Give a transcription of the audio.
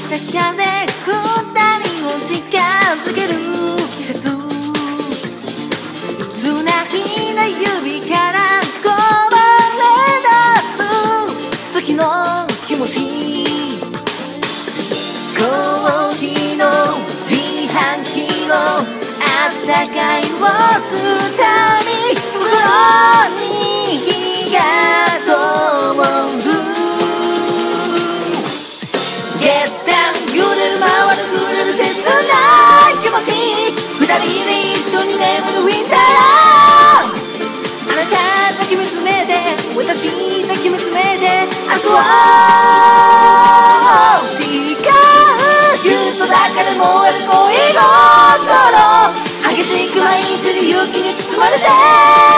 風二人を近づける季節つないだ指からこぼれ出す月の気持ちコーヒーの自販機のあったかいを吸うたび心に火が灯る月端揺れる回る触れる切ない気持ち二人で一緒に眠るウィンターあなただけ見つめて私だけ見つめて明日を違うぎゅっと抱かれ燃える恋心激しく舞い散り勇気に包まれて